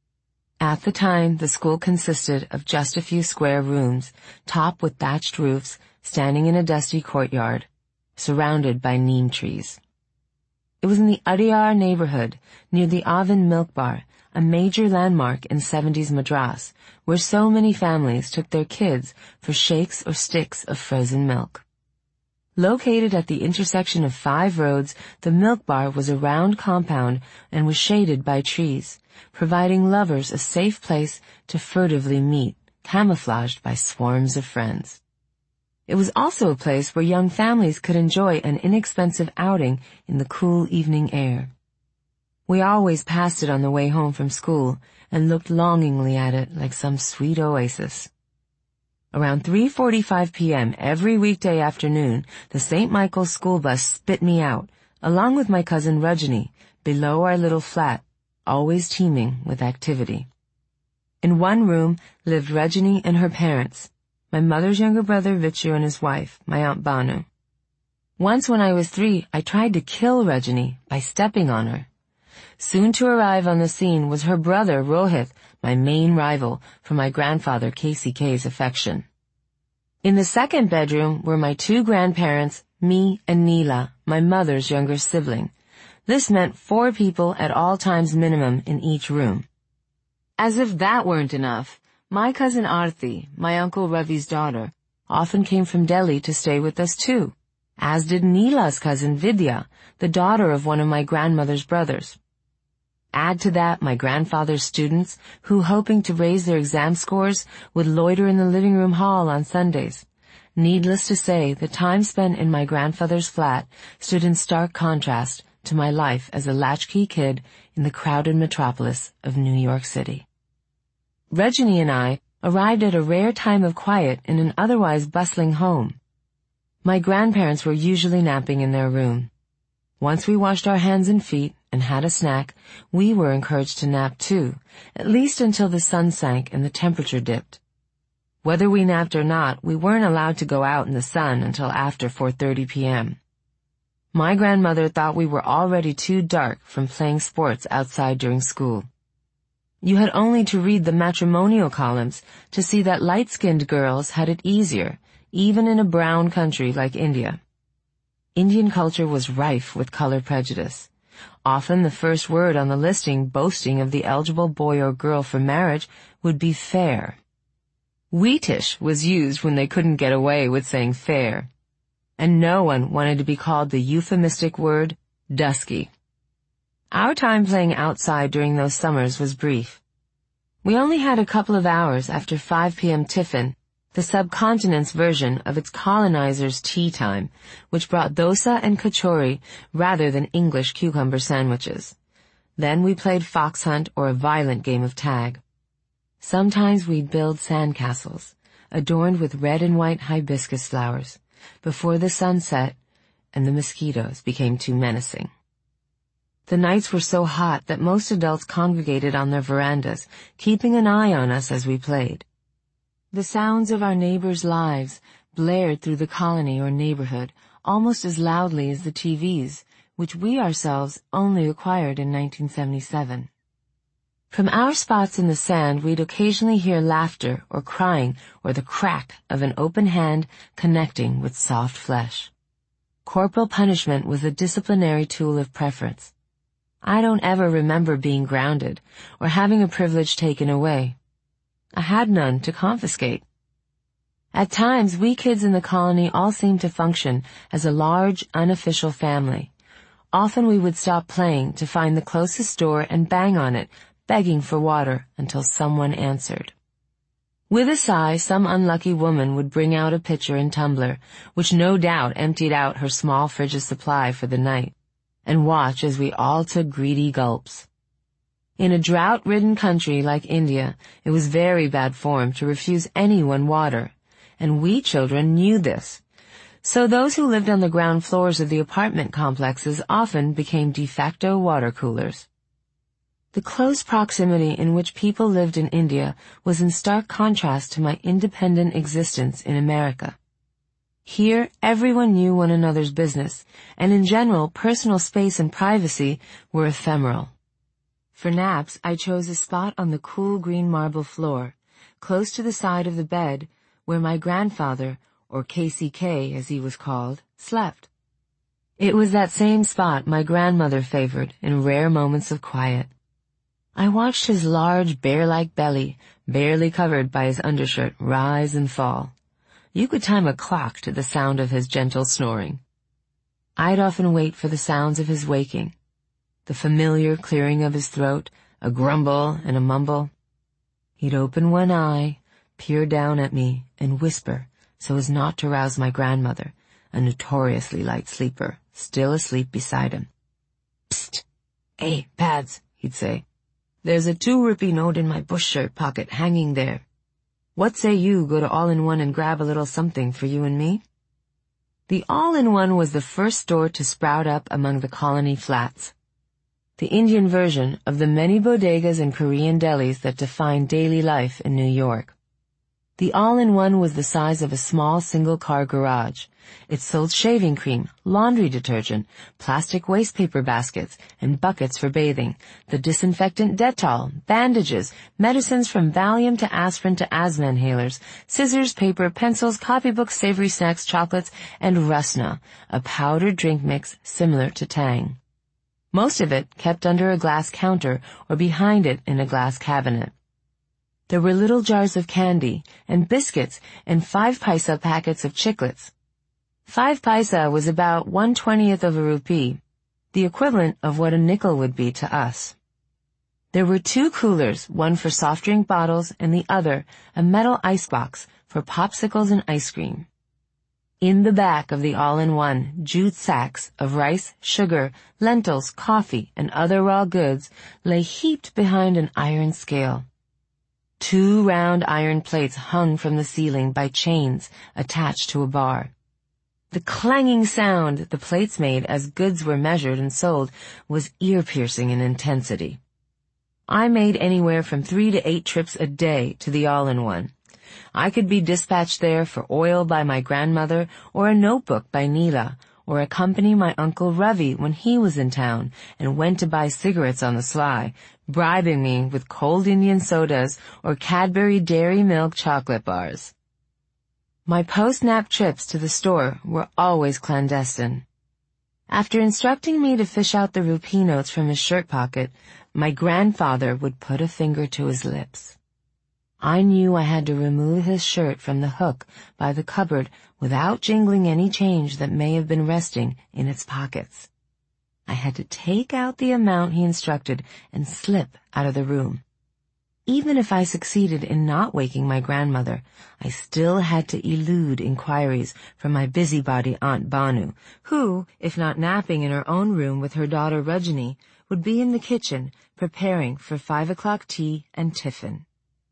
At the time, the school consisted of just a few square rooms, topped with thatched roofs, standing in a dusty courtyard, surrounded by neem trees. It was in the Adyar neighborhood, near the Avon Milk Bar, a major landmark in seventies Madras, where so many families took their kids for shakes or sticks of frozen milk. Located at the intersection of five roads, the Milk Bar was a round compound and was shaded by trees, providing lovers a safe place to furtively meet, camouflaged by swarms of friends. It was also a place where young families could enjoy an inexpensive outing in the cool evening air. We always passed it on the way home from school and looked longingly at it like some sweet oasis. Around three forty-five p.m. every weekday afternoon, the Saint Michael's school bus spit me out, along with my cousin Rajani, below our little flat, always teeming with activity. In one room lived Rajani and her parents, my mother's younger brother Vichu and his wife, my Aunt Banu. Once when I was three, I tried to kill Rajani by stepping on her. Soon to arrive on the scene was her brother Rohit, my main rival for my grandfather K C K's affection. In the second bedroom were my two grandparents, me and Neela, my mother's younger sibling. This meant four people at all times minimum in each room. As if that weren't enough, my cousin Aarti, my uncle Ravi's daughter, often came from Delhi to stay with us too, as did Neela's cousin Vidya, the daughter of one of my grandmother's brothers. Add to that my grandfather's students, who, hoping to raise their exam scores, would loiter in the living room hall on Sundays. Needless to say, the time spent in my grandfather's flat stood in stark contrast to my life as a latchkey kid in the crowded metropolis of New York City. Rajani and I arrived at a rare time of quiet in an otherwise bustling home. My grandparents were usually napping in their room. Once we washed our hands and feet and had a snack, we were encouraged to nap too, at least until the sun sank and the temperature dipped. Whether we napped or not, we weren't allowed to go out in the sun until after four thirty p.m. My grandmother thought we were already too dark from playing sports outside during school. You had only to read the matrimonial columns to see that light-skinned girls had it easier, even in a brown country like India. Indian culture was rife with color prejudice. Often the first word on the listing boasting of the eligible boy or girl for marriage would be fair. Wheatish was used when they couldn't get away with saying fair. And no one wanted to be called the euphemistic word dusky. Our time playing outside during those summers was brief. We only had a couple of hours after five p.m. tiffin, the subcontinent's version of its colonizers' tea time, which brought dosa and kachori rather than English cucumber sandwiches. Then we played fox hunt or a violent game of tag. Sometimes we'd build sandcastles, adorned with red and white hibiscus flowers, before the sun set and the mosquitoes became too menacing. The nights were so hot that most adults congregated on their verandas, keeping an eye on us as we played. The sounds of our neighbors' lives blared through the colony or neighborhood almost as loudly as the T Vs, which we ourselves only acquired in nineteen seventy-seven. From our spots in the sand, we'd occasionally hear laughter or crying or the crack of an open hand connecting with soft flesh. Corporal punishment was a disciplinary tool of preference. I don't ever remember being grounded or having a privilege taken away. I had none to confiscate. At times, we kids in the colony all seemed to function as a large, unofficial family. Often we would stop playing to find the closest door and bang on it, begging for water until someone answered. With a sigh, some unlucky woman would bring out a pitcher and tumbler, which no doubt emptied out her small fridge's supply for the night, and watch as we all took greedy gulps. In a drought-ridden country like India, it was very bad form to refuse anyone water, and we children knew this. So those who lived on the ground floors of the apartment complexes often became de facto water coolers. The close proximity in which people lived in India was in stark contrast to my independent existence in America. Here, everyone knew one another's business, and in general, personal space and privacy were ephemeral. For naps, I chose a spot on the cool green marble floor, close to the side of the bed, where my grandfather, or K C K as he was called, slept. It was that same spot my grandmother favored in rare moments of quiet. I watched his large bear-like belly, barely covered by his undershirt, rise and fall. You could time a clock to the sound of his gentle snoring. I'd often wait for the sounds of his waking, the familiar clearing of his throat, a grumble and a mumble. He'd open one eye, peer down at me, and whisper so as not to rouse my grandmother, a notoriously light sleeper, still asleep beside him. "Psst! Hey, Pads," he'd say. "There's a two-rupee note in my bush shirt pocket hanging there. What say you go to All-in-One and grab a little something for you and me?" The All-in-One was the first store to sprout up among the colony flats, the Indian version of the many bodegas and Korean delis that define daily life in New York. The All-in-One was the size of a small single-car garage. It sold shaving cream, laundry detergent, plastic waste paper baskets, and buckets for bathing, the disinfectant Dettol, bandages, medicines from Valium to aspirin to asthma inhalers, scissors, paper, pencils, copybooks, savory snacks, chocolates, and Rusna, a powdered drink mix similar to Tang. Most of it kept under a glass counter or behind it in a glass cabinet. There were little jars of candy and biscuits and five paisa packets of chiclets. Five paisa was about one twentieth of a rupee, the equivalent of what a nickel would be to us. There were two coolers, one for soft drink bottles and the other a metal icebox for popsicles and ice cream. In the back of the All-in-One, jute sacks of rice, sugar, lentils, coffee, and other raw goods lay heaped behind an iron scale. Two round iron plates hung from the ceiling by chains attached to a bar. The clanging sound the plates made as goods were measured and sold was ear-piercing in intensity. I made anywhere from three to eight trips a day to the All-in-One. I could be dispatched there for oil by my grandmother or a notebook by Neela, or accompany my Uncle Ravi when he was in town and went to buy cigarettes on the sly, bribing me with cold Indian sodas or Cadbury Dairy Milk chocolate bars. My post-nap trips to the store were always clandestine. After instructing me to fish out the rupee notes from his shirt pocket, my grandfather would put a finger to his lips. I knew I had to remove his shirt from the hook by the cupboard without jingling any change that may have been resting in its pockets. I had to take out the amount he instructed and slip out of the room. even if I succeeded in not waking my grandmother, I still had to elude inquiries from my busybody Aunt Banu, who, if not napping in her own room with her daughter Rajani, would be in the kitchen preparing for five o'clock tea and tiffin.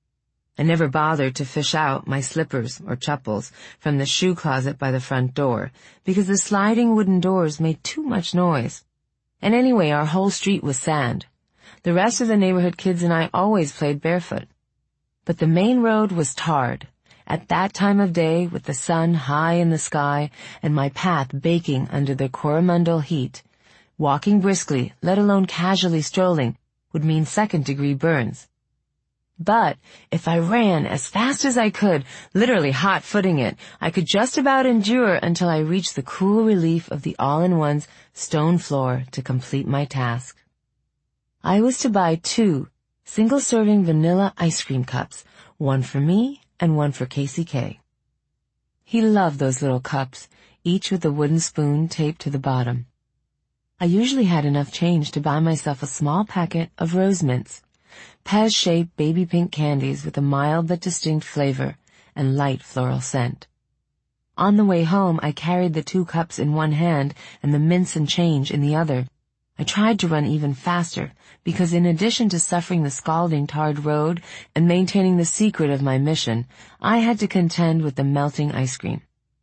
I never bothered to fish out my slippers or chappals from the shoe closet by the front door, because the sliding wooden doors made too much noise. And anyway, our whole street was sand. The rest of the neighborhood kids and I always played barefoot. But the main road was tarred. At that time of day, with the sun high in the sky and my path baking under the Coromandel heat, walking briskly, let alone casually strolling, would mean second-degree burns. But if I ran as fast as I could, literally hot-footing it, I could just about endure until I reached the cool relief of the all-in-one's stone floor to complete my task. I was to buy two single-serving vanilla ice cream cups, one for me and one for K C K. He loved those little cups, each with a wooden spoon taped to the bottom. I usually had enough change to buy myself a small packet of Rose Mints, Pez-shaped baby pink candies with a mild but distinct flavor and light floral scent. On the way home, I carried the two cups in one hand and the mints and change in the other. I tried to run even faster, because in addition to suffering the scalding tarred road and maintaining the secret of my mission, I had to contend with the melting ice cream.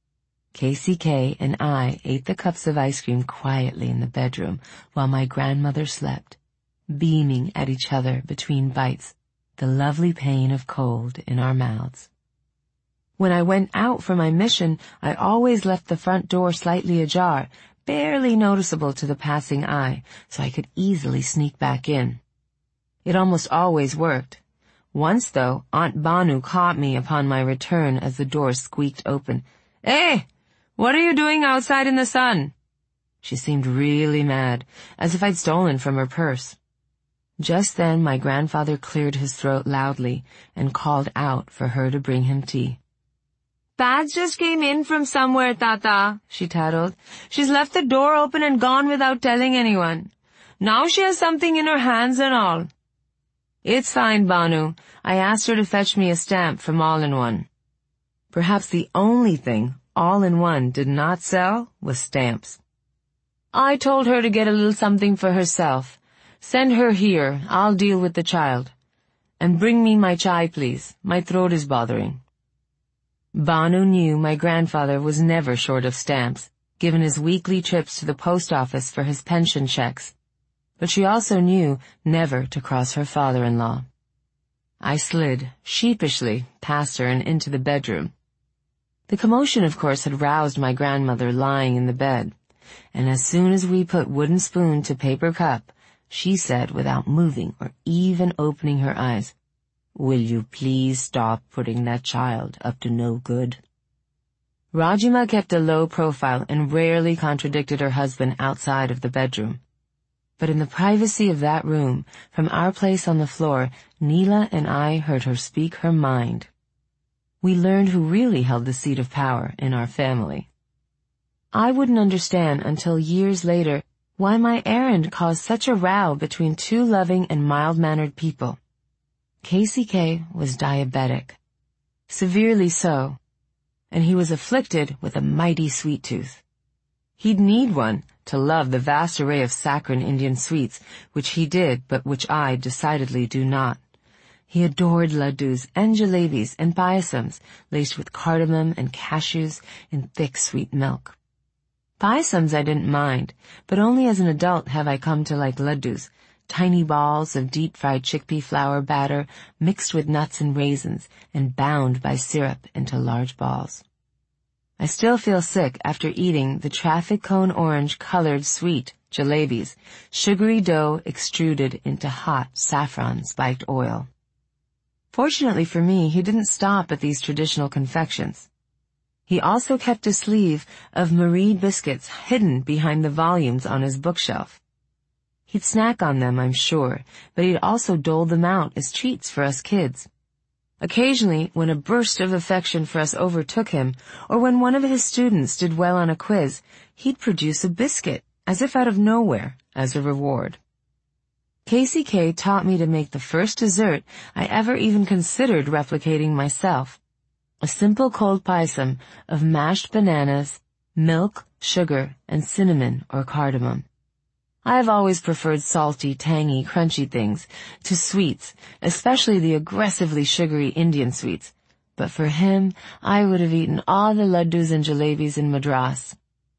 K C K and I ate the cups of ice cream quietly in the bedroom while my grandmother slept, beaming at each other between bites, the lovely pain of cold in our mouths. When I went out for my mission, I always left the front door slightly ajar, barely noticeable to the passing eye, so I could easily sneak back in. It almost always worked. Once, though, Aunt Banu caught me upon my return as the door squeaked open. "Hey! What are you doing outside in the sun?" She seemed really mad, as if I'd stolen from her purse. Just then my grandfather cleared his throat loudly and called out for her to bring him tea. "Paz just came in from somewhere, Tata," she tattled. "She's left the door open and gone without telling anyone. Now she has something in her hands and all." "It's fine, Banu. I asked her to fetch me a stamp from All-in-One." Perhaps the only thing All-in-One did not sell was stamps. "I told her to get a little something for herself. Send her here, I'll deal with the child. And bring me my chai, please. My throat is bothering." Banu knew my grandfather was never short of stamps, given his weekly trips to the post office for his pension checks. But she also knew never to cross her father-in-law. I slid, sheepishly, past her and into the bedroom. The commotion, of course, had roused my grandmother lying in the bed, and as soon as we put wooden spoon to paper cup, she said without moving or even opening her eyes, "Will you please stop putting that child up to no good?" Rajima kept a low profile and rarely contradicted her husband outside of the bedroom. But in the privacy of that room, from our place on the floor, Neela and I heard her speak her mind. We learned who really held the seat of power in our family. I wouldn't understand until years later why my errand caused such a row between two loving and mild-mannered people. K C K was diabetic, severely so, and he was afflicted with a mighty sweet tooth. He'd need one to love the vast array of saccharine Indian sweets, which he did, but which I decidedly do not. He adored laddus and jalebis and payasams laced with cardamom and cashews in thick sweet milk. Payasams I didn't mind, but only as an adult have I come to like laddus, tiny balls of deep-fried chickpea flour batter mixed with nuts and raisins and bound by syrup into large balls. I still feel sick after eating the traffic cone orange-colored sweet jalebis, sugary dough extruded into hot saffron-spiked oil. Fortunately for me, he didn't stop at these traditional confections. He also kept a sleeve of Marie biscuits hidden behind the volumes on his bookshelf. He'd snack on them, I'm sure, but he'd also dole them out as treats for us kids. Occasionally, when a burst of affection for us overtook him, or when one of his students did well on a quiz, he'd produce a biscuit, as if out of nowhere, as a reward. Casey K taught me to make the first dessert I ever even considered replicating myself. A simple cold paisam of mashed bananas, milk, sugar, and cinnamon or cardamom. I have always preferred salty, tangy, crunchy things to sweets, especially the aggressively sugary Indian sweets. But for him, I would have eaten all the laddus and jalebis in Madras.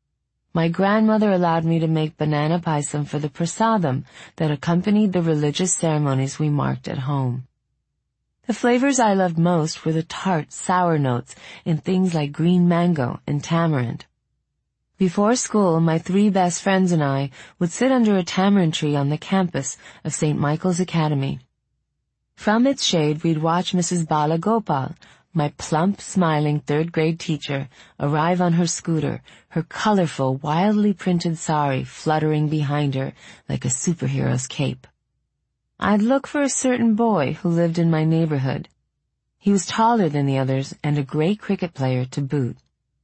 My grandmother allowed me to make banana paisam for the prasadam that accompanied the religious ceremonies we marked at home. The flavors I loved most were the tart, sour notes in things like green mango and tamarind. Before school, my three best friends and I would sit under a tamarind tree on the campus of Saint Michael's Academy. From its shade, we'd watch Missus Bala Gopal, my plump, smiling third-grade teacher, arrive on her scooter, her colorful, wildly printed sari fluttering behind her like a superhero's cape. I'd look for a certain boy who lived in my neighborhood. He was taller than the others and a great cricket player to boot.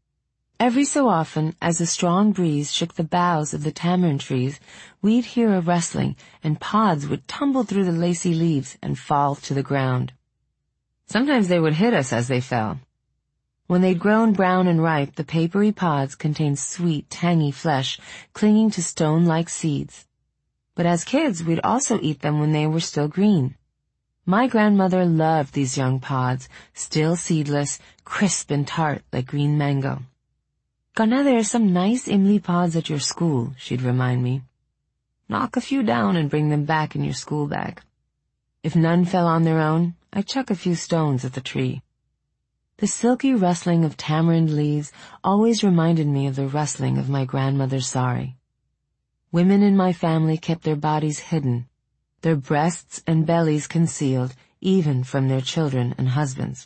Every so often, as a strong breeze shook the boughs of the tamarind trees, we'd hear a rustling, and pods would tumble through the lacy leaves and fall to the ground. Sometimes they would hit us as they fell. When they'd grown brown and ripe, the papery pods contained sweet, tangy flesh clinging to stone-like seeds. But as kids, we'd also eat them when they were still green. My grandmother loved these young pods, still seedless, crisp and tart like green mango. "Gana, there are some nice imli pods at your school," she'd remind me. "Knock a few down and bring them back in your school bag." If none fell on their own, I'd chuck a few stones at the tree. The silky rustling of tamarind leaves always reminded me of the rustling of my grandmother's sari. Women in my family kept their bodies hidden, their breasts and bellies concealed, even from their children and husbands.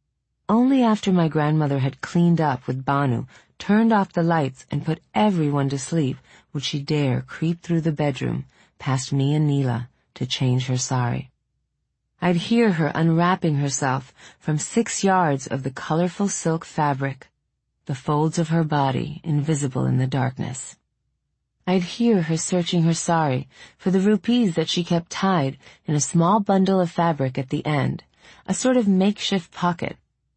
Only after my grandmother had cleaned up with Banu, turned off the lights, and put everyone to sleep would she dare creep through the bedroom, past me and Neela, to change her sari. I'd hear her unwrapping herself from six yards of the colorful silk fabric, the folds of her body invisible in the darkness. I'd hear her searching her sari for the rupees that she kept tied in a small bundle of fabric at the end, a sort of makeshift pocket.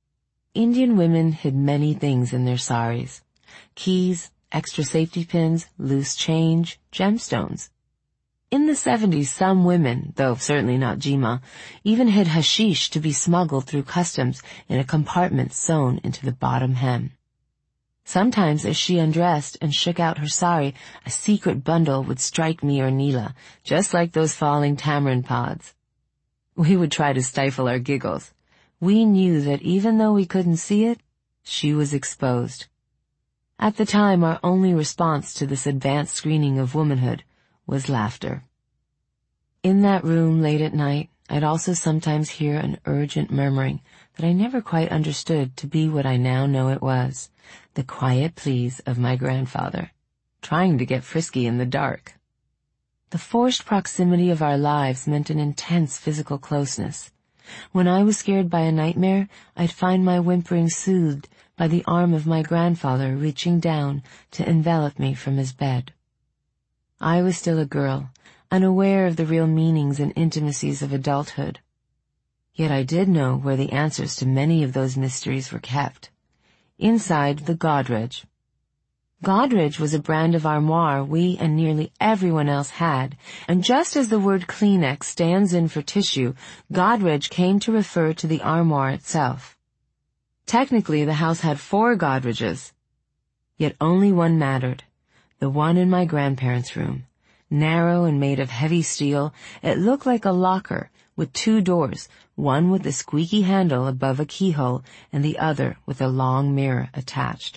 Indian women hid many things in their saris: keys, extra safety pins, loose change, gemstones. In the seventies, some women, though certainly not Jima, even hid hashish to be smuggled through customs in a compartment sewn into the bottom hem. Sometimes, as she undressed and shook out her sari, a secret bundle would strike me or Neela, just like those falling tamarind pods. We would try to stifle our giggles. We knew that even though we couldn't see it, she was exposed. At the time, our only response to this advanced screening of womanhood was laughter. In that room late at night, I'd also sometimes hear an urgent murmuring that I never quite understood to be what I now know it was, the quiet pleas of my grandfather, trying to get frisky in the dark. The forced proximity of our lives meant an intense physical closeness. When I was scared by a nightmare, I'd find my whimpering soothed by the arm of my grandfather reaching down to envelop me from his bed. I was still a girl, unaware of the real meanings and intimacies of adulthood. Yet I did know where the answers to many of those mysteries were kept. Inside the Godrej. Godrej was a brand of armoire we and nearly everyone else had, and just as the word Kleenex stands in for tissue, Godrej came to refer to the armoire itself. Technically, the house had four Godrejes, yet only one mattered, the one in my grandparents' room. Narrow and made of heavy steel, it looked like a locker with two doors, one with a squeaky handle above a keyhole and the other with a long mirror attached.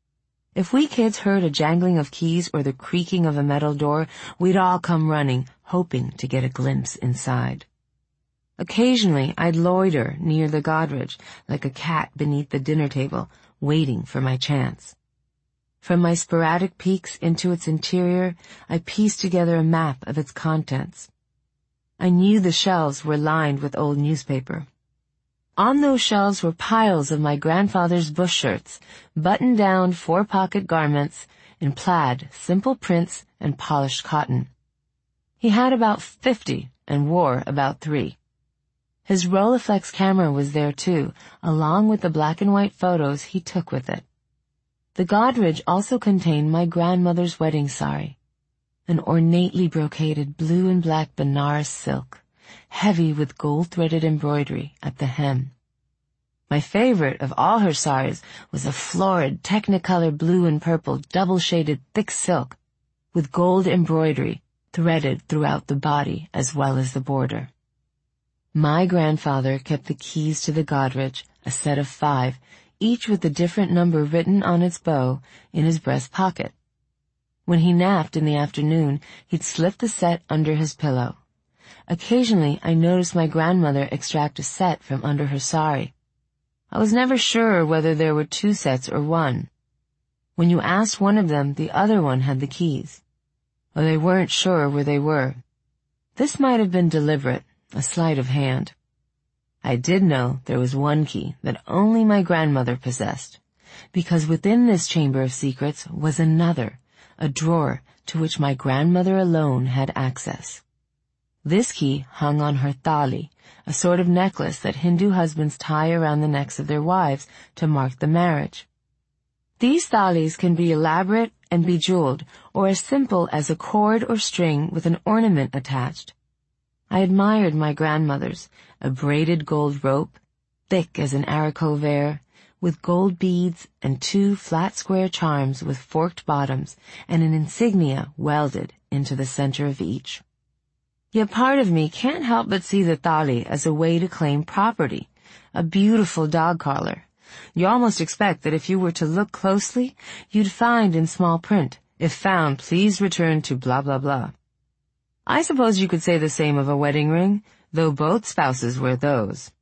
If we kids heard a jangling of keys or the creaking of a metal door, we'd all come running, hoping to get a glimpse inside. Occasionally, I'd loiter near the Godrej, like a cat beneath the dinner table, waiting for my chance. From my sporadic peeks into its interior, I pieced together a map of its contents. I knew the shelves were lined with old newspaper. On those shelves were piles of my grandfather's bush shirts, button-down four-pocket garments in plaid, simple prints, and polished cotton. He had about fifty and wore about three. His Rolleiflex camera was there too, along with the black and white photos he took with it. The Godrej also contained my grandmother's wedding sari, an ornately brocaded blue and black Benares silk, heavy with gold-threaded embroidery at the hem. My favorite of all her saris was a florid technicolor blue and purple double-shaded thick silk with gold embroidery threaded throughout the body as well as the border. My grandfather kept the keys to the Godrej, a set of five, each with a different number written on its bow, in his breast pocket. When he napped in the afternoon, he'd slip the set under his pillow. Occasionally, I noticed my grandmother extract a set from under her sari. I was never sure whether there were two sets or one. When you asked one of them, the other one had the keys. Or they weren't sure where they were. This might have been deliberate, a sleight of hand. I did know there was one key that only my grandmother possessed, because within this chamber of secrets was another, a drawer to which my grandmother alone had access. This key hung on her thali, a sort of necklace that Hindu husbands tie around the necks of their wives to mark the marriage. These thalis can be elaborate and bejeweled, or as simple as a cord or string with an ornament attached. I admired my grandmother's, a braided gold rope, thick as an haricot vert, with gold beads and two flat square charms with forked bottoms and an insignia welded into the center of each. Yet part of me can't help but see the thali as a way to claim property, a beautiful dog collar. You almost expect that if you were to look closely, you'd find in small print, "If found, please return to blah blah blah." I suppose you could say the same of a wedding ring, though both spouses wear those.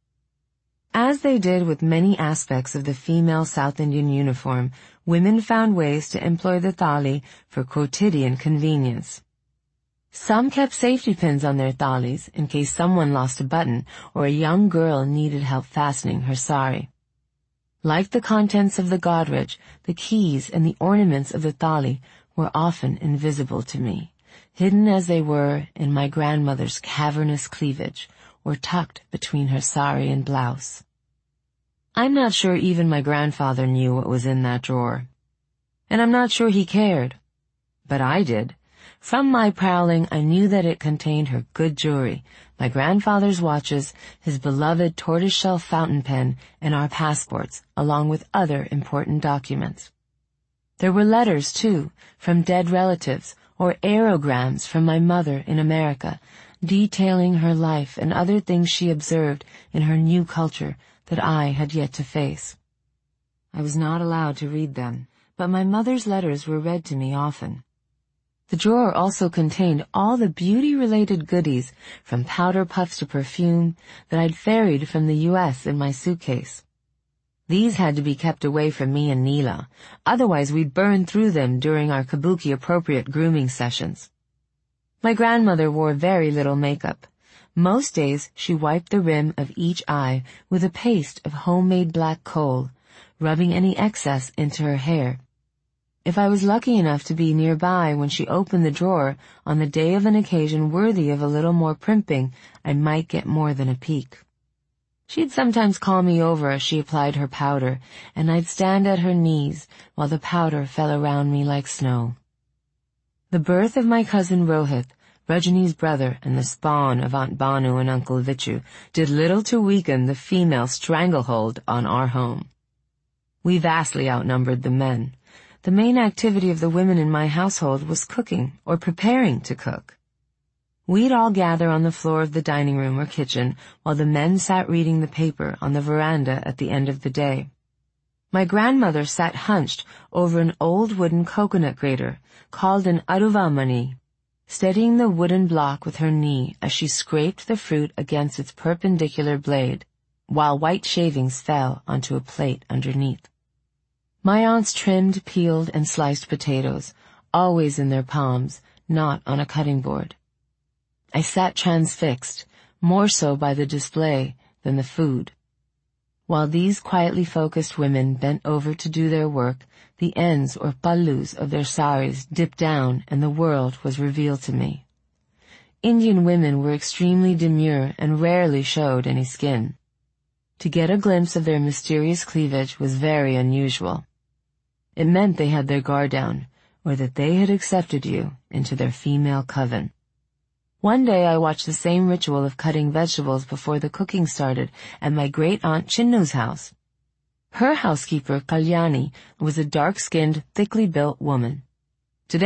As they did with many aspects of the female South Indian uniform, women found ways to employ the thali for quotidian convenience. Some kept safety pins on their thalis in case someone lost a button or a young girl needed help fastening her sari. Like the contents of the Godrej, the keys and the ornaments of the thali were often invisible to me, hidden as they were in my grandmother's cavernous cleavage, or tucked between her sari and blouse. I'm not sure even my grandfather knew what was in that drawer. And I'm not sure he cared. But I did. From my prowling, I knew that it contained her good jewelry, my grandfather's watches, his beloved tortoiseshell fountain pen, and our passports, along with other important documents. There were letters, too, from dead relatives, or aerograms from my mother in America, detailing her life and other things she observed in her new culture that I had yet to face. I was not allowed to read them, but my mother's letters were read to me often. The drawer also contained all the beauty-related goodies, from powder puffs to perfume, that I'd ferried from the U S in my suitcase. These had to be kept away from me and Neela, otherwise we'd burn through them during our kabuki-appropriate grooming sessions. My grandmother wore very little makeup. Most days she wiped the rim of each eye with a paste of homemade black coal, rubbing any excess into her hair. If I was lucky enough to be nearby when she opened the drawer on the day of an occasion worthy of a little more primping, I might get more than a peek. She'd sometimes call me over as she applied her powder, and I'd stand at her knees while the powder fell around me like snow. The birth of my cousin Rohit, Rajani's brother and the spawn of Aunt Banu and Uncle Vichu, did little to weaken the female stranglehold on our home. We vastly outnumbered the men. The main activity of the women in my household was cooking or preparing to cook. We'd all gather on the floor of the dining room or kitchen while the men sat reading the paper on the veranda at the end of the day. My grandmother sat hunched over an old wooden coconut grater called an aruvamani, steadying the wooden block with her knee as she scraped the fruit against its perpendicular blade, while white shavings fell onto a plate underneath. My aunts trimmed, peeled, and sliced potatoes, always in their palms, not on a cutting board. I sat transfixed, more so by the display than the food. While these quietly focused women bent over to do their work, the ends or pallus of their saris dipped down and the world was revealed to me. Indian women were extremely demure and rarely showed any skin. To get a glimpse of their mysterious cleavage was very unusual. It meant they had their guard down, or that they had accepted you into their female coven. One day I watched the same ritual of cutting vegetables before the cooking started at my great-aunt Chinnu's house. Her housekeeper, Kalyani, was a dark-skinned, thickly built woman.